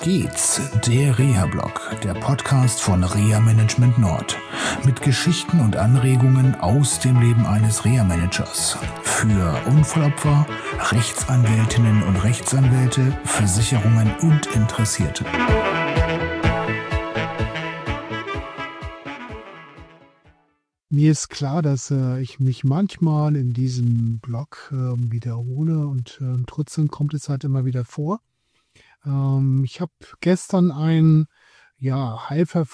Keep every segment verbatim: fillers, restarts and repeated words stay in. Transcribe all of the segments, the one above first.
geht's, der Reha-Blog, der Podcast von Reha Management Nord. Mit Geschichten und Anregungen aus dem Leben eines Reha-Managers. Für Unfallopfer, Rechtsanwältinnen und Rechtsanwälte, Versicherungen und Interessierte. Mir ist klar, dass äh, ich mich manchmal in diesem Blog äh, wiederhole und äh, trotzdem kommt es halt immer wieder vor. Ähm, ich habe gestern ein ja,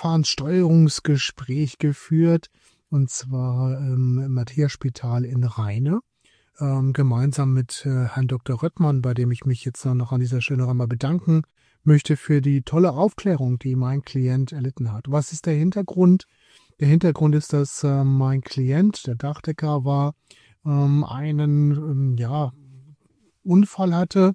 Heilverfahrenssteuerungsgespräch geführt und zwar ähm, im Matthäusspital in Rheine, ähm, gemeinsam mit äh, Herrn Doktor Röttmann, bei dem ich mich jetzt noch an dieser Stelle noch einmal bedanken möchte für die tolle Aufklärung, die mein Klient erlitten hat. Was ist der Hintergrund? Der Hintergrund ist, dass äh, mein Klient, der Dachdecker war, ähm, einen ähm, ja, Unfall hatte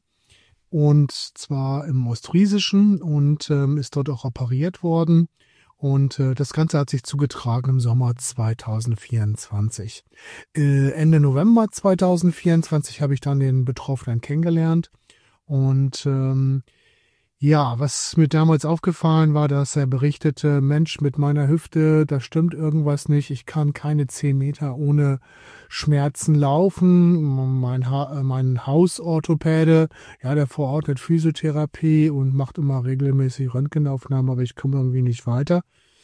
und zwar im Ostfriesischen und ähm, ist dort auch operiert worden. Und äh, das Ganze hat sich zugetragen im Sommer zweitausendvierundzwanzig. Äh, Ende November zweitausendvierundzwanzig habe ich dann den Betroffenen kennengelernt und ähm, ja, was mir damals aufgefallen war, dass er berichtete, Mensch, mit meiner Hüfte, da stimmt irgendwas nicht. Ich kann keine zehn Meter ohne Schmerzen laufen. Mein, ha- mein Hausorthopäde, ja, der verordnet Physiotherapie und macht immer regelmäßig Röntgenaufnahmen, aber ich komme irgendwie nicht weiter.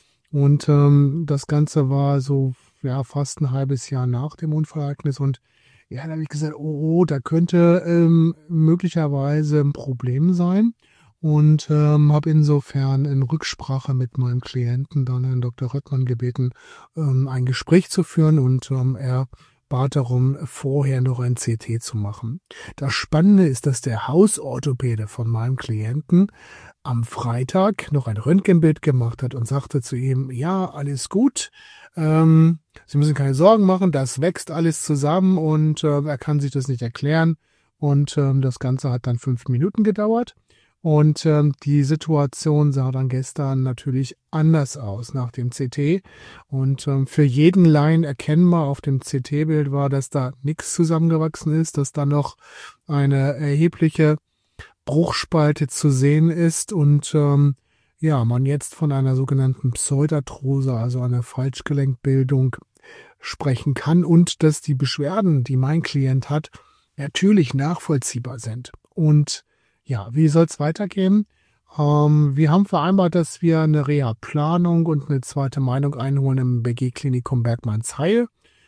Und ähm, das Ganze war so ja fast ein halbes Jahr nach dem Unfallereignis und ja, da habe ich gesagt, oh, oh da könnte ähm, möglicherweise ein Problem sein. Und ähm, habe insofern in Rücksprache mit meinem Klienten dann Herrn Doktor Röttmann gebeten, ähm, ein Gespräch zu führen und ähm, er bat darum, vorher noch ein C T zu machen. Das Spannende ist, dass der Hausorthopäde von meinem Klienten am Freitag noch ein Röntgenbild gemacht hat und sagte zu ihm, ja, alles gut, ähm, Sie müssen keine Sorgen machen, das wächst alles zusammen und äh, er kann sich das nicht erklären. Und ähm, das Ganze hat dann fünf Minuten gedauert. Und ähm, die Situation sah dann gestern natürlich anders aus nach dem C T. Und ähm, für jeden Laien erkennbar auf dem C T-Bild war, dass da nichts zusammengewachsen ist, dass da noch eine erhebliche Bruchspalte zu sehen ist und ähm, ja, man jetzt von einer sogenannten Pseudarthrose, also einer Falschgelenkbildung, sprechen kann und dass die Beschwerden, die mein Klient hat, natürlich nachvollziehbar sind. Und ja, wie soll es weitergehen? Ähm, wir haben vereinbart, dass wir eine Reha-Planung und eine zweite Meinung einholen im B G-Klinikum Bergmannsheil.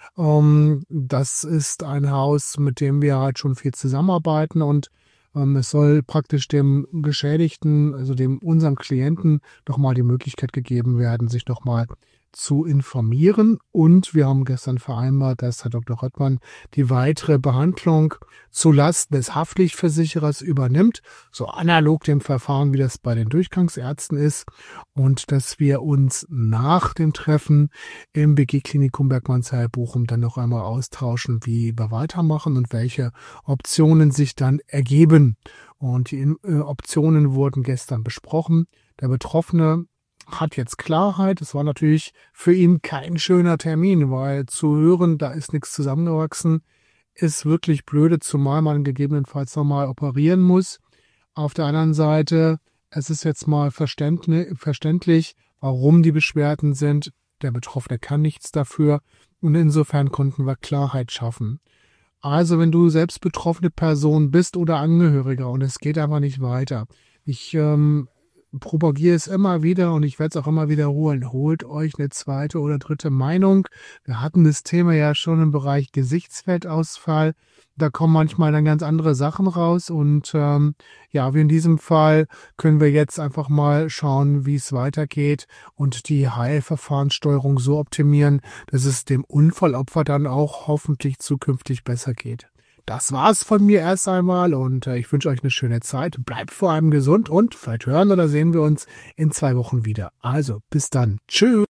Ähm, das ist ein Haus, mit dem wir halt schon viel zusammenarbeiten und ähm, es soll praktisch dem Geschädigten, also dem unserem Klienten, nochmal die Möglichkeit gegeben werden, sich nochmal zu informieren. Und wir haben gestern vereinbart, dass Herr Doktor Röttmann die weitere Behandlung zulasten des Haftpflichtversicherers übernimmt, so analog dem Verfahren, wie das bei den Durchgangsärzten ist, und dass wir uns nach dem Treffen im B G-Klinikum Bergmannsheil Bochum dann noch einmal austauschen, wie wir weitermachen und welche Optionen sich dann ergeben. Und die äh, Optionen wurden gestern besprochen. Der Betroffene hat jetzt Klarheit. Es war natürlich für ihn kein schöner Termin, weil zu hören, da ist nichts zusammengewachsen, ist wirklich blöde, zumal man gegebenenfalls nochmal operieren muss. Auf der anderen Seite, es ist jetzt mal verständlich, warum die Beschwerden sind. Der Betroffene kann nichts dafür und insofern konnten wir Klarheit schaffen. Also wenn du selbst betroffene Person bist oder Angehöriger und es geht einfach nicht weiter, ich ähm, propagiere es immer wieder und ich werde es auch immer wiederholen. Holt euch eine zweite oder dritte Meinung. Wir hatten das Thema ja schon im Bereich Gesichtsfeldausfall. Da kommen manchmal dann ganz andere Sachen raus und ähm, ja, wie in diesem Fall können wir jetzt einfach mal schauen, wie es weitergeht und die Heilverfahrenssteuerung so optimieren, dass es dem Unfallopfer dann auch hoffentlich zukünftig besser geht. Das war's von mir erst einmal und äh, ich wünsche euch eine schöne Zeit. Bleibt vor allem gesund und vielleicht hören oder sehen wir uns in zwei Wochen wieder. Also, bis dann. Tschüss.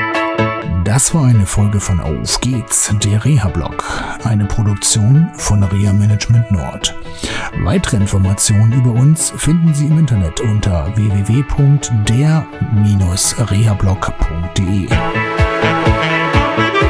Das war eine Folge von Auf geht's, der Reha-Blog, eine Produktion von Reha Management Nord. Weitere Informationen über uns finden Sie im Internet unter w w w punkt der Bindestrich rehablog punkt de.